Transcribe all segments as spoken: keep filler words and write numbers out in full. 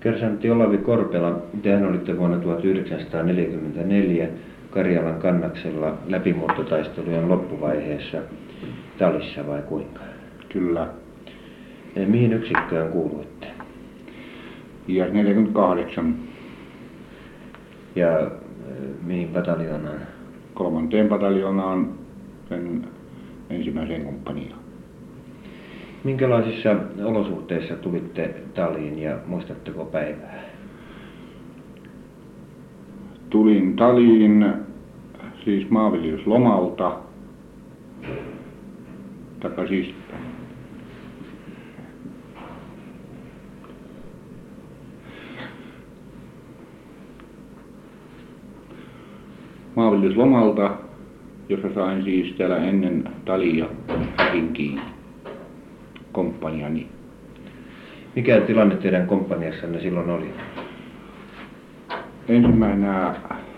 Kersantti Olavi Korpela, tehän olitte vuonna tuhatyhdeksänsataaneljäkymmentäneljä Karjalan kannaksella läpimurtotaistelujen loppuvaiheessa Talissa vai kuinka? Kyllä. Ja mihin yksikköön kuuluitte? I S neljäkymmentäkahdeksan. Ja äh, mihin pataljoonaan? Kolmanteen pataljoonaan, sen ensimmäiseen komppaniaan. Minkälaisissa olosuhteissa tulitte Taliin ja muistatteko päivää? Tulin Taliin siis maanviljelyslomalta. Taka siis maanviljelyslomalta, jossa sain siis täällä ennen Talia häkin kiinni komppaniani. Mikä tilanne teidän komppaniassanne silloin oli? Ensimmäisenä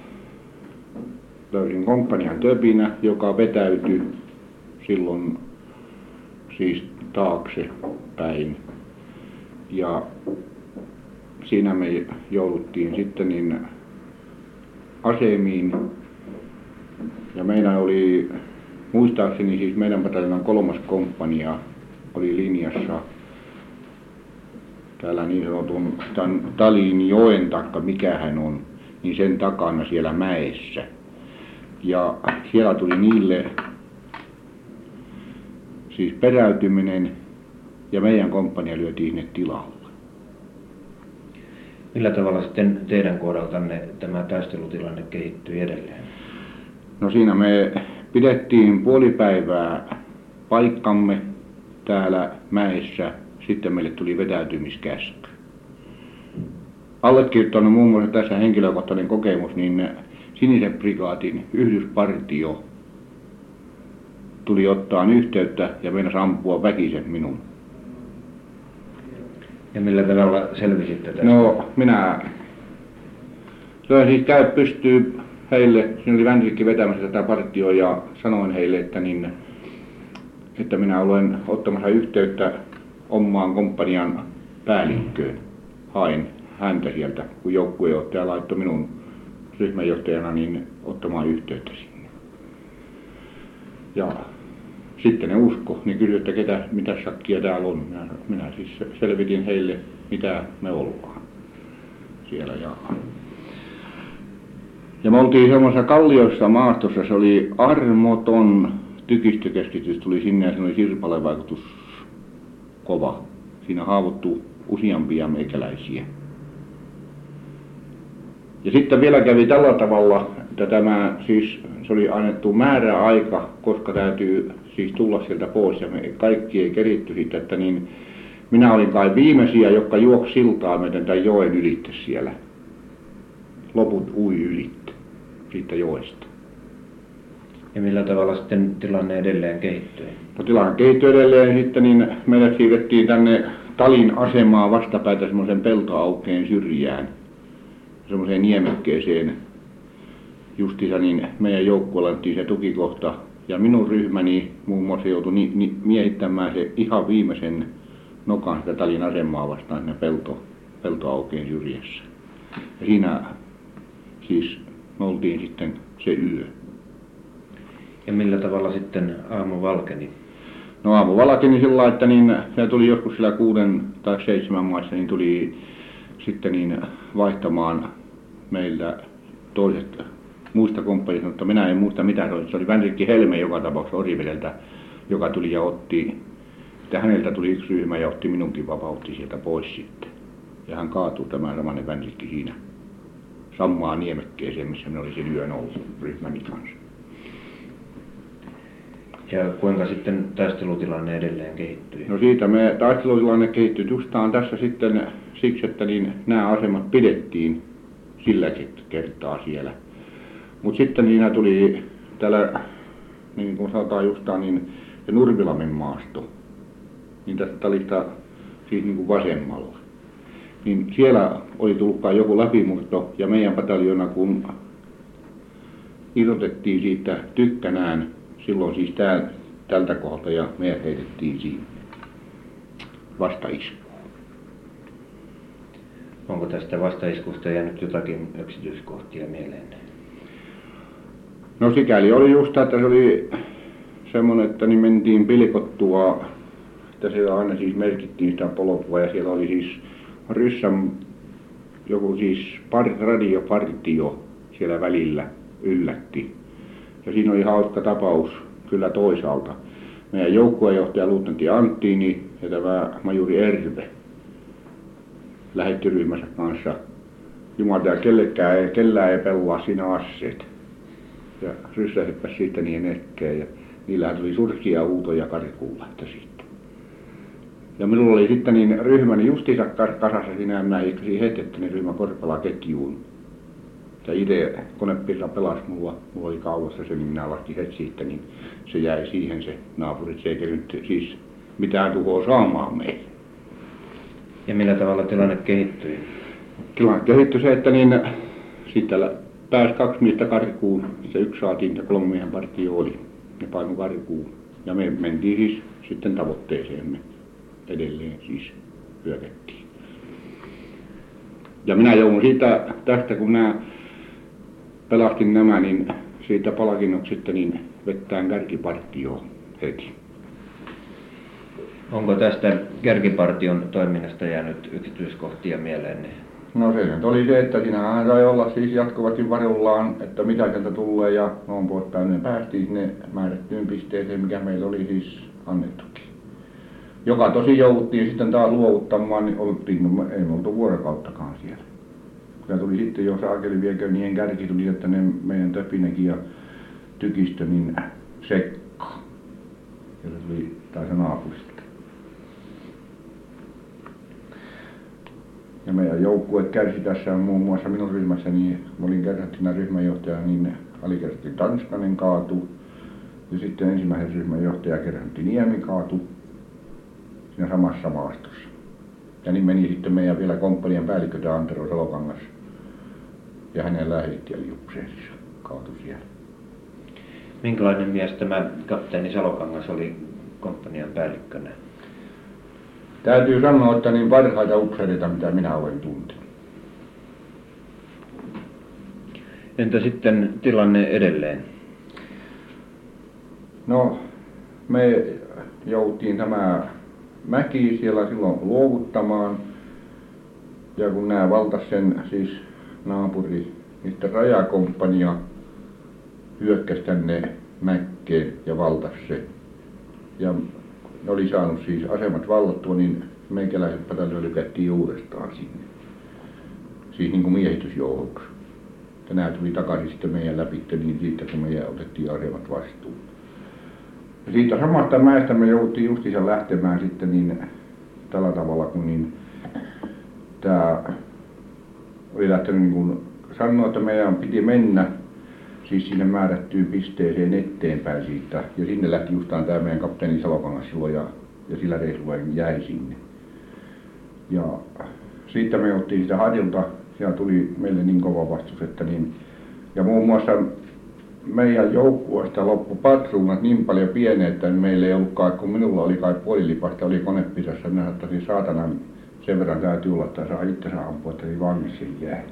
löysin komppanian töpinä, joka vetäytyi silloin siis taakse päin. Ja siinä me jouduttiin sitten niin asemiin. Ja meidän oli, muistaakseni siis meidän pataljonan kolmas komppania oli linjassa täällä niin sanotun Talin joen takka, mikä hän on, niin sen takana siellä mäessä. Ja siellä tuli niille siis peräytyminen ja meidän komppania lyötiin sinne tilalle. Millä tavalla sitten teidän kohdaltanne tämä taistelutilanne kehittyi edelleen? No siinä me pidettiin puoli päivää paikkamme täällä mäessä, sitten meille tuli vetäytymiskäsky. Allekirjoittanut muun muassa tässä henkilökohtainen kokemus, niin Sinisen prikaatin yhdyspartio tuli ottaa yhteyttä ja meinasi ampua väkisen minun. Ja millä tavalla selvisitte tästä? No minä löin siis käy pystyy heille, siinä oli Vänrikki vetämässä tätä partioa ja sanoin heille, että, niin, että minä olen ottamassa yhteyttä omaan komppanian päällikköön. Hain häntä sieltä, kun joukkuejohtaja laittoi minun ryhmänjohtajana niin ottamaan yhteyttä sinne. Ja sitten ne usko, niin kysyi, että ketä, mitä sakkia täällä on. Minä, minä siis selvitin heille, mitä me ollaan siellä. Ja, ja me oltiin semmoisessa kalliossa maastossa, se oli armoton tykistökeskitys, tuli sinne ja se oli sirpalevaikutus kova. Siinä haavoittui useampia meikäläisiä. Ja sitten vielä kävi tällä tavalla, että tämä siis, se oli annettu määräaika, koska täytyy siis tulla sieltä pois ja me kaikki ei keritty siitä, että niin minä olin kai viimeisiä, jotka juoksi siltaa myöten tämän joen ylitte siellä. Loput ui ylitte siitä joesta. Ja millä tavalla sitten tilanne edelleen kehittyi? No tilanne kehittyi edelleen sitten, niin meidät siirrettiin tänne Talin asemaa vastapäätä semmoisen peltoaukeen syrjään. Semmoiseen niemekkeeseen justiinsa, niin meidän joukkueella annettiin se tukikohta. Ja minun ryhmäni muun muassa joutui ni, ni, miehittämään se ihan viimeisen nokan sitä Talin asemaa vastaan siinä pelto, peltoaukeen syrjässä. Ja siinä siis me oltiin sitten se yö. Ja millä tavalla sitten aamu valkeni? No aamu valkeni sillä lailla, että niin, se tuli joskus siellä kuuden tai seitsemän maissa, niin tuli sitten niin vaihtamaan meiltä toiset muista komppanista, mutta minä en muista mitä se oli. Se oli Vänrikki Helme joka tapauksessa Orivedeltä, joka tuli ja otti, että häneltä tuli yksi ryhmä ja otti minunkin vapautti sieltä pois sitten. Ja hän kaatui tämä samainen Vänrikki siinä samaan niemekkeeseen, missä minä olin sen yön ollut ryhmäni kanssa. Ja kuinka sitten taistelutilanne edelleen kehittyi? No siitä me taistelutilanne kehittyi justaan tässä sitten siksi, että niin nämä asemat pidettiin silläkin kertaa siellä. Mutta sitten siinä tuli täällä, niin kuin sanotaan justaan, niin se Nurmilamen maasto, niin tästä Talista siis niin kuin vasemmalla. Niin siellä oli tullutkaan joku läpimurto ja meidän pataljona kun irrotettiin siitä tykkänään, silloin siis tää, tältä kohdalta ja meidät heitettiin siinä vastaiskuun. Onko tästä vastaiskusta jäänyt jotakin yksityiskohtia mieleen? No sikäli oli just, että se oli semmoinen, että niin mentiin pilkottua, että siellä aina siis merkittiin sitä polkua ja siellä oli siis ryssän joku siis par, radiopartio siellä välillä yllätti. Ja siinä oli hauska tapaus kyllä toisaalta. Meidän joukkuejohtaja luutnantti Anttiini ja tämä majuri Erve lähetti ryhmänsä kanssa. Jumala, kellekään ei, kellään ei pelaa siinä asseet. Ja ryssäsipäs siitä niin etkeen ja niillähän tuli surkia huutoja karkuunlähtö siitä. Ja minulla oli sitten niin ryhmäni justiinsa kasassa siinä ja minä istusin heti, että niin ryhmä Korpela ketjuun. Ja itse konepirra pelasi mulla, mulla oli kaulassa se, niin minä laskin heti siitä, niin se jäi siihen se naapurit, se eikä nyt siis mitään tuhoa saamaan meille. Ja millä tavalla tilanne kehittyi? Tilanne kehittyi se, että niin sitten pääsi kaksi miestä karkuun, se yksi saatiin ja kolme miehen partio oli. Ne painu karkuun ja me mentiin siis sitten tavoitteeseemme edelleen siis hyökättiin. Ja minä joudun siitä tästä, kun minä pelastin nämä, niin siitä palkinnoksesta niin vettään kärkipartioon heti. Onko tästä kärkipartion toiminnasta jäänyt yksityiskohtia mieleen? No se nyt oli se, että siinähän sai olla siis jatkuvasti varullaan, että mitä sieltä tulee ja noin poispäin. Ne päästiin sinne määrättyyn pisteeseen, mikä meillä oli siis annettukin. Joka tosi jouduttiin sitten taas luovuttamaan, niin oltiin, no, ei me oltu vuorokauttakaan siellä. Kyllä tuli sitten jo saakeli viekö niiden kärki tuli, että ne meidän Töpinäkin ja Tykistö niin sekka. Ja se tuli taas naapurista. Ja meidän joukkueet kärsi tässä muun muassa minun ryhmässä, niin olin kerrattina ryhmänjohtaja, niin alikerratti Tanskanen kaatu. Ja sitten ensimmäisen ryhmänjohtaja kerratti Niemi kaatu siinä samassa maastossa. Ja niin meni sitten meidän vielä komppanian päällikkö tämä Antero Salokangas ja hänen lähettäjäli upseerissa kaatu siellä. Minkälainen mies tämä kapteeni Salokangas oli komppanian päällikkönä? Täytyy sanoa, että niin parhaita upseereita, mitä minä olen tuntenut. Entä sitten tilanne edelleen? No, me jouttiin tämä mäki siellä silloin luovuttamaan. Ja kun nämä valtas sen, siis naapuri, niistä rajakomppania hyökkäsi tänne mäkkeen ja valtas se. Ja ne oli saanut siis asemat vallattua, niin meikäläiset pataljoon lykättiin uudestaan sinne. Siis niin kuin miehitysjoukoksi. Ja nämä tuli takaisin sitten meidän läpi, niin siitä kun meidän otettiin asemat vastuun. Ja siitä samasta mäestä me jouduttiin justiinsa lähtemään sitten niin tällä tavalla, kun niin tämä oli lähtenyt niin kuin sanoa, että meidän piti mennä siis sinne määrättyyn pisteeseen eteenpäin siitä. Ja sinne lähti justaan tämä meidän kapteeni Salokangas silloin ja, ja sillä reissulla jäi sinne. Ja siitä me otettiin sitä Hadilta, siellä tuli meille niin kova vastus, että niin, ja muun muassa meidän joukkueesta loppu patruunat niin paljon pieniä, että meillä ei ollutkaan, kun minulla oli kai puolilipasta, oli konepisassa, minä sanoin, saatanan sen verran täytyy olla, että saa itse saa ampua, että ei vangissa jää.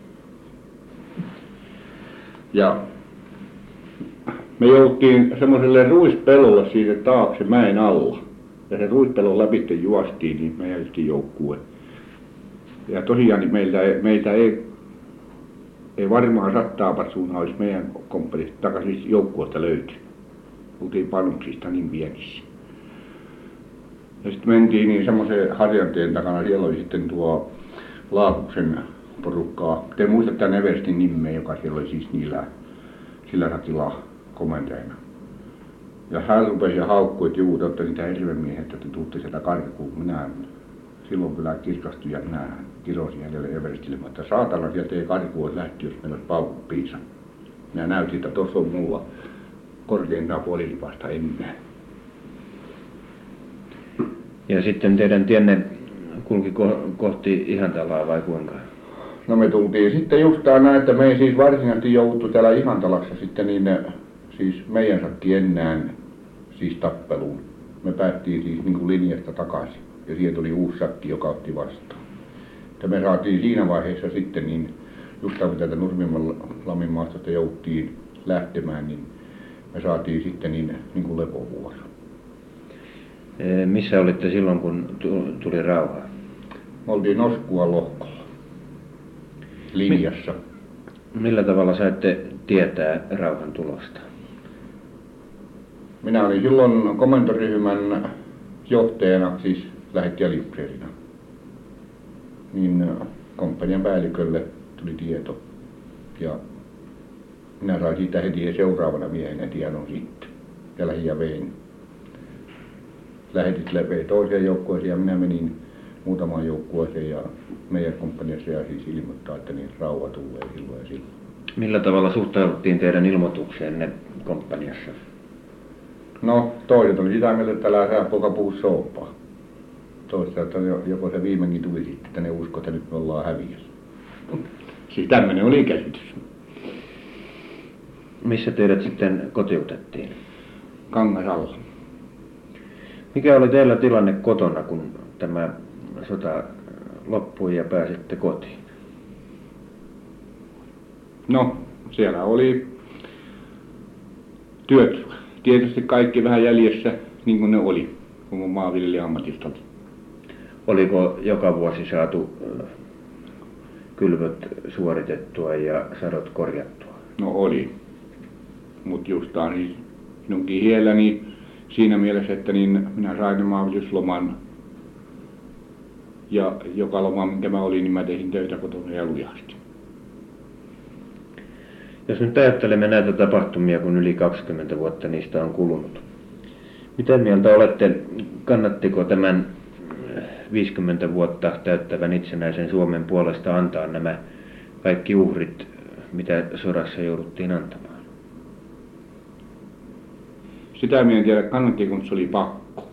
Ja me jouttiin semmoiselle ruispelolle siitä taakse mäen alla. Ja se ruispelon läpi juostiin, niin meidän yhtiin joukkue. Ja tosiaan niin meiltä, meiltä ei, ei varmaan sattaa patsuunaa olisi meidän komppanista takaisin joukkueesta löytynyt. Oltiin panuksista niin pienissä. Ja sitten mentiin niin semmoisen harjanteen takana, siellä oli sitten tuo Laakuksen porukkaa. Te muistatte tämän Everstin nimeä, joka siellä oli siis niillä, sillä ratilla komentajana. Ja hän rupesi ja haukkui, että juu, te olette niitä hirvemiehet, että te tuutte sieltä karkuun. Minä silloin kyllä kirkastui ja minä kirosin hänelle Everstille, että saatana sieltä ei karkuun olisi lähti, jos meillä olisi paukut piisa. Minä näytin, että tuossa on mulla korkeintaan puolilipasta enää. Ja sitten teidän tienne kulki ko- kohti Ihantalaa vai kuinka? No me tultiin sitten justaan näin, että me ei siis varsinaisesti jouduttu täällä Ihantalassa sitten niin ne, siis meidän sakki enää siis tappeluun. Me päästiin siis niin kuin linjasta takaisin ja siihen tuli uusi sakki, joka otti vastaan. että me saatiin siinä vaiheessa sitten niin, just kun täältä Nurmimman Lammin maastosta jouttiin lähtemään, niin me saatiin sitten niin, niin kuin lepovuoro. Missä olitte silloin, kun tuli rauha? Me oltiin Noskua lohkolla, linjassa. Millä tavalla saitte tietää rauhan tulosta? Minä olin silloin komentoryhmän johtajana, siis lähettijäliupseerina. Niin komppanian päällikölle tuli tieto ja minä sain siitä heti seuraavana miehenä tiedon sitten ja lähdin ja vein. Lähetit läpi toiseen joukkueeseen ja minä menin muutamaan joukkueeseen ja meidän komppaniassa ja siis ilmoittaa, että niin rauha tulee silloin ja silloin. Millä tavalla suhtauduttiin teidän ilmoitukseenne komppaniassa? No toiset oli sitä mieltä, että älä sä poika puhu soopaa. Toista, että joko se viimeinkin tuli sitten, että ne usko, että nyt me ollaan häviössä. Siis tämmöinen oli käsitys. Missä teidät sitten kotiutettiin? Kangasalla. Mikä oli teillä tilanne kotona, kun tämä sota loppui ja pääsitte kotiin? No, siellä oli työt. Tietysti kaikki vähän jäljessä, niin kuin ne oli, kun mun maanviljelijä ammatista oli. Oliko joka vuosi saatu kylvöt suoritettua ja sadot korjattua? No oli. Mutta justaan niin minunkin hielläni siinä mielessä, että niin minä sain maanviljelysloman. Ja joka loma, minkä mä olin, niin mä tein töitä kotona ja lujasti. Jos nyt ajattelemme näitä tapahtumia, kun yli kaksikymmentä vuotta niistä on kulunut. Mitä mieltä olette, kannattiko tämän viisikymmentä vuotta täyttävän itsenäisen Suomen puolesta antaa nämä kaikki uhrit, mitä sodassa jouduttiin antamaan? Sitä minä en tiedä, kannattiko, mutta se oli pakko.